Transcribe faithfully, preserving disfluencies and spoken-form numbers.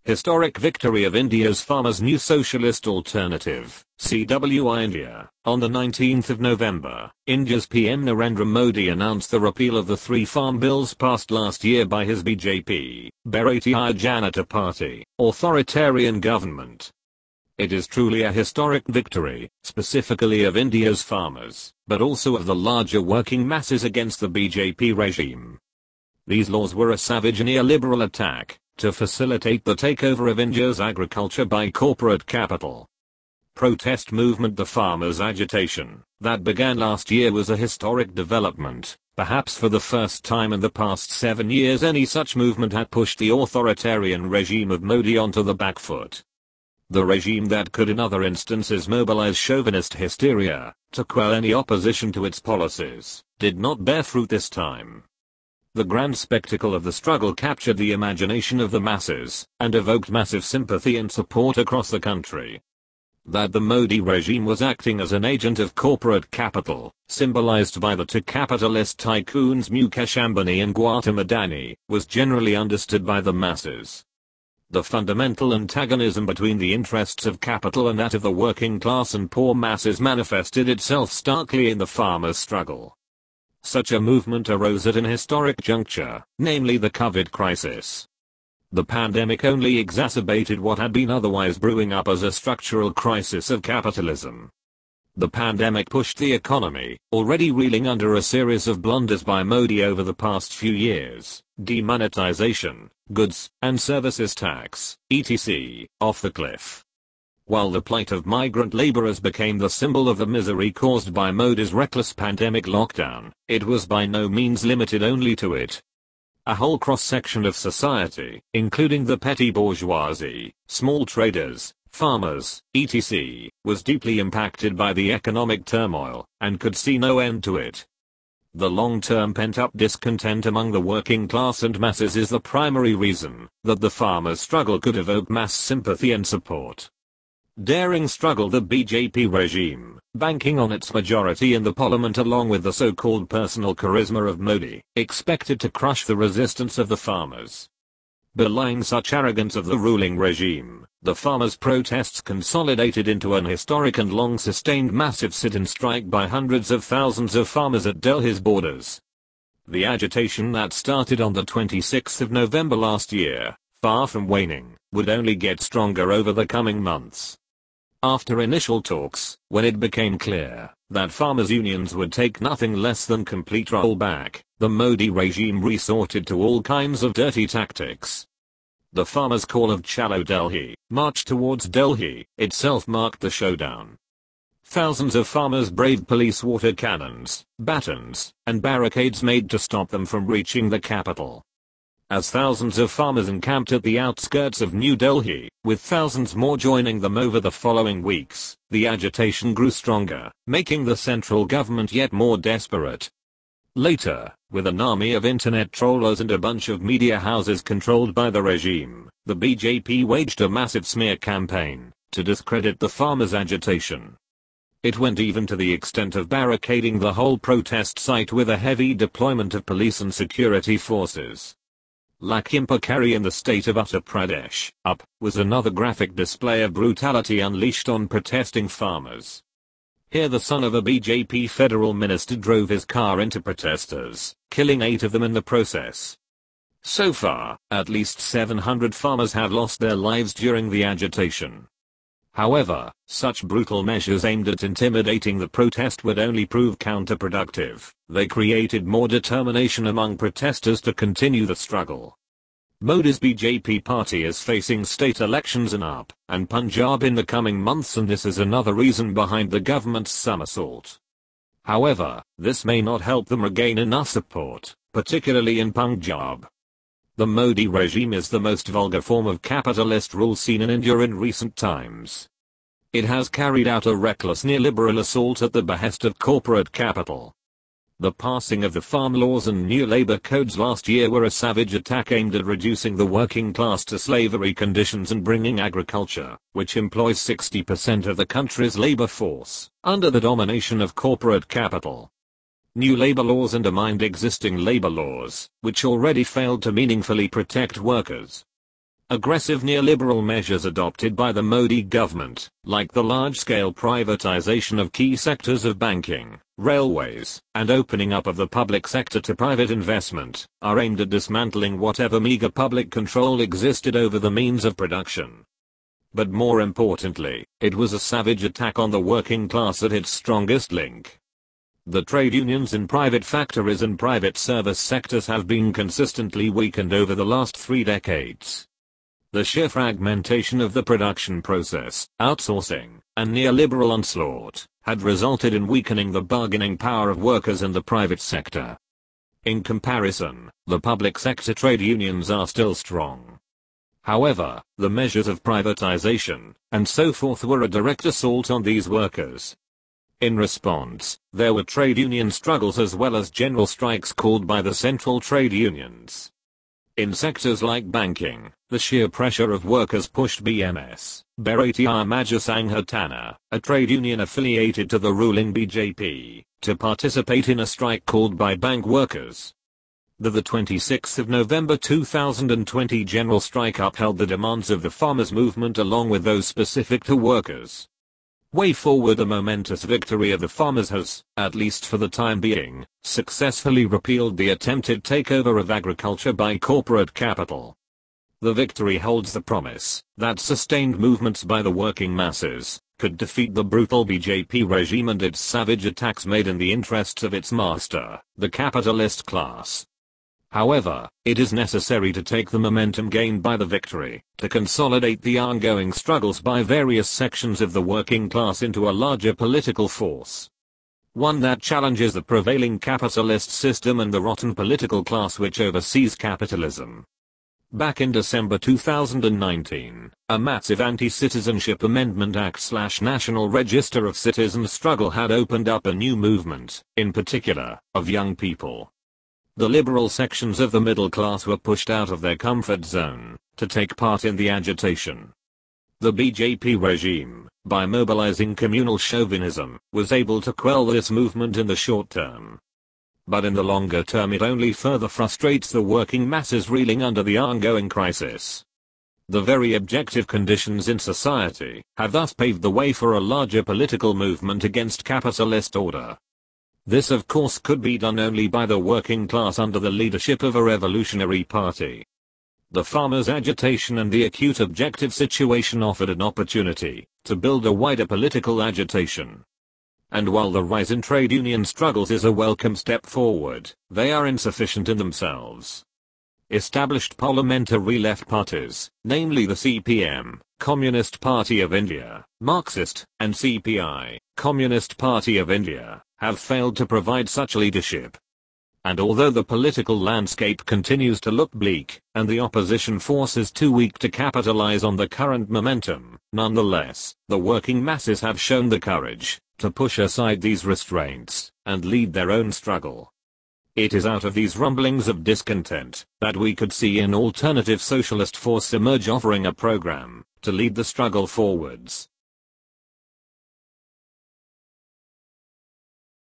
Historic victory of India's farmers' new socialist alternative, C W I India. On the nineteenth of November, India's P M Narendra Modi announced the repeal of the three farm bills passed last year by his B J P, Bharatiya Janata Party, authoritarian government. It is truly a historic victory, specifically of India's farmers, but also of the larger working masses against the B J P regime. These laws were a savage neoliberal attack to facilitate the takeover of India's agriculture by corporate capital. Protest movement. The farmers' agitation that began last year was a historic development. Perhaps for the first time in the past seven years any such movement had pushed the authoritarian regime of Modi onto the back foot. The regime that could in other instances mobilize chauvinist hysteria to quell any opposition to its policies did not bear fruit this time. The grand spectacle of the struggle captured the imagination of the masses and evoked massive sympathy and support across the country. That the Modi regime was acting as an agent of corporate capital, symbolized by the two capitalist tycoons Mukesh Ambani and Gautam Adani, was generally understood by the masses. The fundamental antagonism between the interests of capital and that of the working class and poor masses manifested itself starkly in the farmers' struggle. Such a movement arose at an historic juncture, namely the COVID crisis. The pandemic only exacerbated what had been otherwise brewing up as a structural crisis of capitalism. The pandemic pushed the economy, already reeling under a series of blunders by Modi over the past few years, demonetization, goods and services tax, et cetera, off the cliff. While the plight of migrant laborers became the symbol of the misery caused by Modi's reckless pandemic lockdown, it was by no means limited only to it. A whole cross-section of society, including the petty bourgeoisie, small traders, farmers, et cetera, was deeply impacted by the economic turmoil, and could see no end to it. The long-term pent-up discontent among the working class and masses is the primary reason that the farmers' struggle could evoke mass sympathy and support. Daring struggle. The B J P regime, banking on its majority in the parliament along with the so-called personal charisma of Modi, expected to crush the resistance of the farmers. Belying such arrogance of the ruling regime, the farmers' protests consolidated into an historic and long-sustained massive sit-and strike by hundreds of thousands of farmers at Delhi's borders. The agitation that started on the twenty-sixth of November last year, far from waning, would only get stronger over the coming months. After initial talks, when it became clear that farmers' unions would take nothing less than complete rollback, the Modi regime resorted to all kinds of dirty tactics. The farmers' call of Chalo Delhi, march towards Delhi, itself marked the showdown. Thousands of farmers braved police water cannons, batons, and barricades made to stop them from reaching the capital. As thousands of farmers encamped at the outskirts of New Delhi, with thousands more joining them over the following weeks, the agitation grew stronger, making the central government yet more desperate. Later, with an army of internet trollers and a bunch of media houses controlled by the regime, the B J P waged a massive smear campaign to discredit the farmers' agitation. It went even to the extent of barricading the whole protest site with a heavy deployment of police and security forces. Lakhimpur in the state of Uttar Pradesh, U P, was another graphic display of brutality unleashed on protesting farmers. Here the son of a B J P federal minister drove his car into protesters, killing eight of them in the process. So far, at least seven hundred farmers have lost their lives during the agitation. However, such brutal measures aimed at intimidating the protest would only prove counterproductive. They created more determination among protesters to continue the struggle. Modi's B J P party is facing state elections in U P and Punjab in the coming months, and this is another reason behind the government's somersault. However, this may not help them regain enough support, particularly in Punjab. The Modi regime is the most vulgar form of capitalist rule seen in India in recent times. It has carried out a reckless neoliberal assault at the behest of corporate capital. The passing of the farm laws and new labor codes last year were a savage attack aimed at reducing the working class to slavery conditions and bringing agriculture, which employs sixty percent of the country's labor force, under the domination of corporate capital. New labor laws undermined existing labor laws, which already failed to meaningfully protect workers. aggressive neoliberal measures adopted by the Modi government, like the large-scale privatization of key sectors of banking, railways, and opening up of the public sector to private investment, are aimed at dismantling whatever meager public control existed over the means of production. But more importantly, it was a savage attack on the working class at its strongest link. The trade unions in private factories and private service sectors have been consistently weakened over the last three decades. The sheer fragmentation of the production process, outsourcing, and neoliberal onslaught had resulted in weakening the bargaining power of workers in the private sector. In comparison, the public sector trade unions are still strong. However, the measures of privatization, and so forth were a direct assault on these workers. In response, there were trade union struggles as well as general strikes called by the central trade unions. In sectors like banking, the sheer pressure of workers pushed B M S, Bharatiya Majra Sanghatana, a trade union affiliated to the ruling B J P, to participate in a strike called by bank workers. The, the twenty-sixth of November two thousand twenty general strike upheld the demands of the farmers' movement along with those specific to workers. Way forward, the momentous victory of the farmers has, at least for the time being, successfully repealed the attempted takeover of agriculture by corporate capital. The victory holds the promise that sustained movements by the working masses could defeat the brutal B J P regime and its savage attacks made in the interests of its master, the capitalist class. However, it is necessary to take the momentum gained by the victory to consolidate the ongoing struggles by various sections of the working class into a larger political force. One that challenges the prevailing capitalist system and the rotten political class which oversees capitalism. Back in December two thousand nineteen, a massive Anti-Citizenship Amendment Act slash National Register of Citizens struggle had opened up a new movement, in particular, of young people. The liberal sections of the middle class were pushed out of their comfort zone to take part in the agitation. The B J P regime, by mobilizing communal chauvinism, was able to quell this movement in the short term. But in the longer term it only further frustrates the working masses reeling under the ongoing crisis. The very objective conditions in society have thus paved the way for a larger political movement against capitalist order. This of course could be done only by the working class under the leadership of a revolutionary party. The farmers' agitation and the acute objective situation offered an opportunity to build a wider political agitation. And while the rise in trade union struggles is a welcome step forward, they are insufficient in themselves. Established parliamentary left parties, namely the C P M, Communist Party of India, Marxist, and C P I, Communist Party of India, have failed to provide such leadership. And although the political landscape continues to look bleak, and the opposition force is too weak to capitalize on the current momentum, nonetheless, the working masses have shown the courage to push aside these restraints and lead their own struggle. It is out of these rumblings of discontent that we could see an alternative socialist force emerge offering a program to lead the struggle forwards.